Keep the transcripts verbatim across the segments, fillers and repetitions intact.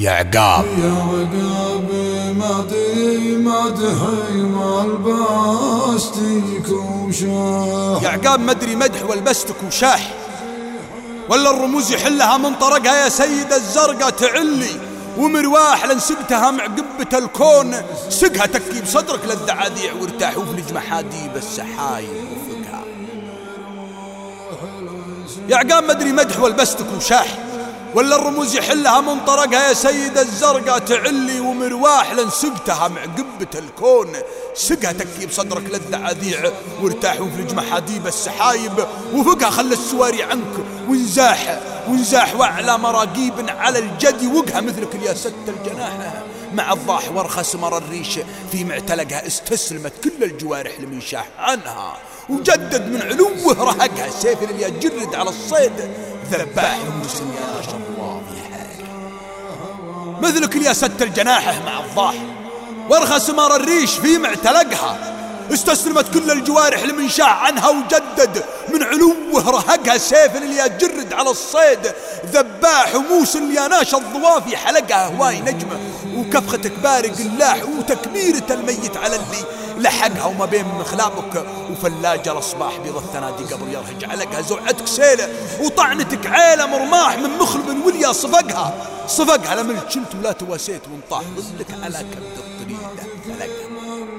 يا عقاب يا عقاب مدري مدحي والبستك وشاح. يا عقاب مدري مدح والبستك وشاح، ولا الرموز يحلها من طرقها يا سيد الزرقاء تعلي، ومرواح لنسقتها مع قبة الكون، سقها تكي بصدرك للذعاذيع وارتاح وفلج محاديب السحايب وفقها. يا عقاب مدري مدح والبستك وشاح، ولا الرموز يحلها من طرقها يا سيد الزرقاء تعلي، ومرواح لنسقتها مع قبة الكون، سقها تكي بصدرك للذعاذيع وارتاح وفلج محاديب السحايب وفقها. خلى السواري عنك وانزاح وانزاح واعلى مراقيب على الجدي، وقها مثلك يا ست الجناح مع الضاح وارخس مر الريش في معتلقها، استسلمت كل الجوارح لمن شاح عنها، وجدد من علوه رهقها سيف اللي يجرد على الصيد، ذباح ومسلم يا ناشر واضح مثلك يا ست الجناح مع الضاح وارخس مر الريش في معتلقها، استسلمت كل الجوارح لمن شاح عنها، وجدد من علوه رهقها سيف اللي يجرد على الصيد، ذباح وموسى يا ناش الضوافي حلقها هواي نجمه، وكفخة كبار قلاح وتكبيرة الميت على اللي لحقها، وما بين مخلابك وفلاجة الأصباح بيض الثنادي قبل يرهج علقها، زوعتك سيلة وطعنتك عيلة مرماح من مخلب وليا صفقها صفقها لمن شلت ولا تواسيت وانطاح ظلك على كبد الطريدة فلقها.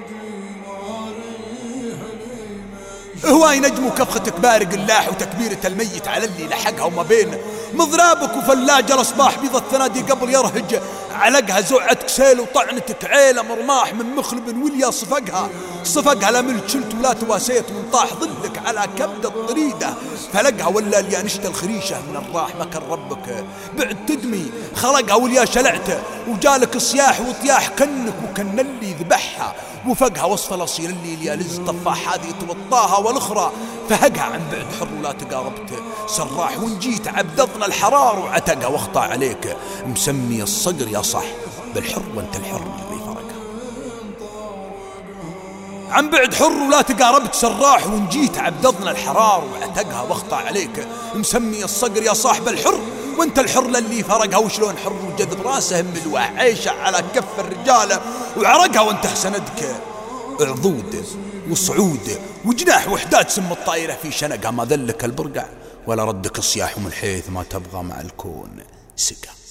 هواي نجم وكفخة كبار قلاح وتكبيرة الميت على اللي لحقها، وما بين مضرابك وفلاجة الأصباح بيض الثنادي قبل يرهج علقها، زوعتك سيل وطعنتك عيلة مرماح من مخلب وليا صفقها صفقها لمن شلت ولا تواسيت وانطاح ظلك على كبد الطريدة فلقها. ولا اللي نشت الخريشة من الراح مكان ربك بعد تدمي خرقها، وليا شلعته وجالك صياح وطياح كنك وكن اللي ذبحها، وفقها وصف الأصيل اللي ليا لز طفاح هذه توطاها والأخرى فهقها عن بعد حر ولا تقاربت سراح، ونجيت عبدضنا الحرار وعتقها واخطى عليك مسمي الصقر يا صح بالحر وانت الحر اللي فرقها. عن بعد حر ولا تقاربت سراح، ونجيت عبدضنا الحرار وعتقها واخطى عليك مسمي الصقر يا صاحب الحر وانت الحر اللي فرقها. وشلون حر وجذب راسه ملوح عيشه على كف الرجاله وعرقها، وانت سندك عضود وصعود وجناح وحدات سم الطائرة في شنقها، ما ذلك البرقع ولا ردك الصياح من حيث ما تبغى مع الكون سقى.